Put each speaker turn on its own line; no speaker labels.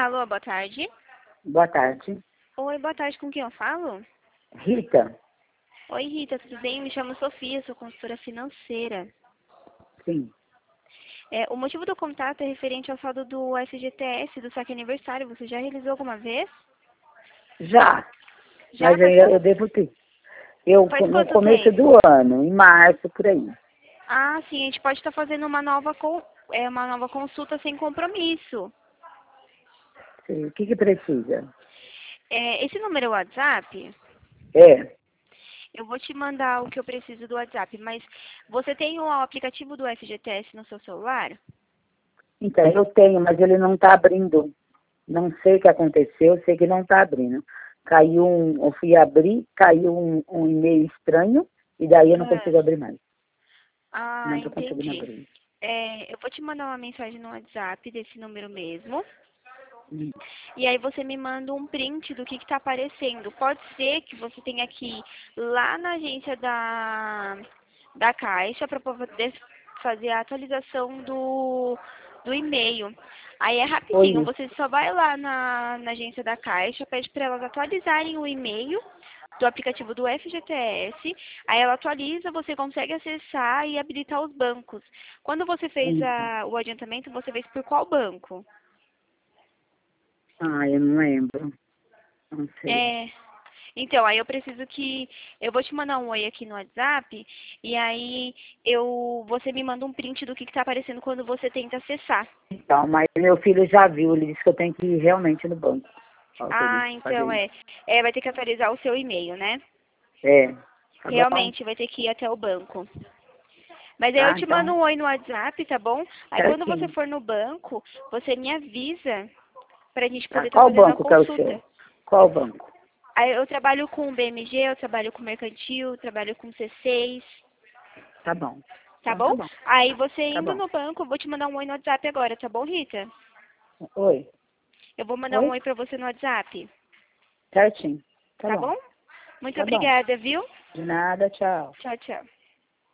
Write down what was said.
Alô, boa tarde.
Boa tarde.
Oi, boa tarde, com quem eu falo?
Rita?
Oi, Rita, tudo bem? Me chamo Sofia, sou consultora financeira.
Sim.
O motivo do contato é referente ao saldo do FGTS, do saque aniversário. Você já realizou alguma vez?
Já.
Já?
Mas eu devo ter.
Faz
No
quanto
começo
tempo?
do ano, em março, por aí.
Ah, sim, a gente pode estar fazendo uma nova consulta sem compromisso.
Sim. O que precisa?
Esse número é o WhatsApp?
É.
Eu vou te mandar o que eu preciso do WhatsApp, mas você tem o aplicativo do FGTS no seu celular?
Então, eu tenho, mas ele não está abrindo. Não sei o que aconteceu, sei que não está abrindo. Eu fui abrir, caiu um e-mail estranho, e daí eu não
Ah,
consigo abrir mais. Não estou conseguindo
entendi.
abrir.
Eu vou te mandar uma mensagem no WhatsApp desse número mesmo.
Hum.
E aí você me manda um print do que está aparecendo. Pode ser que você tenha que ir lá na agência da Caixa para poder fazer a atualização do e-mail. Aí é
Foi
rapidinho,
isso.
você só vai lá na agência da Caixa, pede para elas atualizarem o e-mail do aplicativo do FGTS, aí ela atualiza, você consegue acessar e habilitar os bancos. Quando você fez
Então.
o adiantamento, você fez por qual banco?
Ah, eu não lembro. Não sei.
É, então, aí eu vou te mandar um oi aqui no WhatsApp, e aí você me manda um print do que está aparecendo quando você tenta acessar.
Então, mas meu filho já viu, ele disse que eu tenho que ir realmente no banco. Falta ele
Ah, então
fazer isso.
vai ter que atualizar o seu e-mail, né?
É, tá bom?
Realmente vai ter que ir até o banco. Mas aí eu
Tá,
te mando
então,
um oi no WhatsApp, tá bom? Aí quando você
certinho.
for no banco, você me avisa pra gente
Tá,
poder estar
qual
fazendo a
banco que é o
consulta.
seu? Qual banco?
Aí eu trabalho com BMG, eu trabalho com Mercantil, trabalho com C6.
Tá bom.
Tá
Então, tá
bom?
bom.
Aí você
Tá
indo
bom.
no banco, eu vou te mandar um oi no WhatsApp agora, tá bom, Rita?
Oi.
Eu vou mandar um
Oi?
oi pra você no WhatsApp,
Certinho. Tá
tá
bom.
bom? Muito
Tá bom.
obrigada, viu?
De nada, tchau.
Tchau, tchau.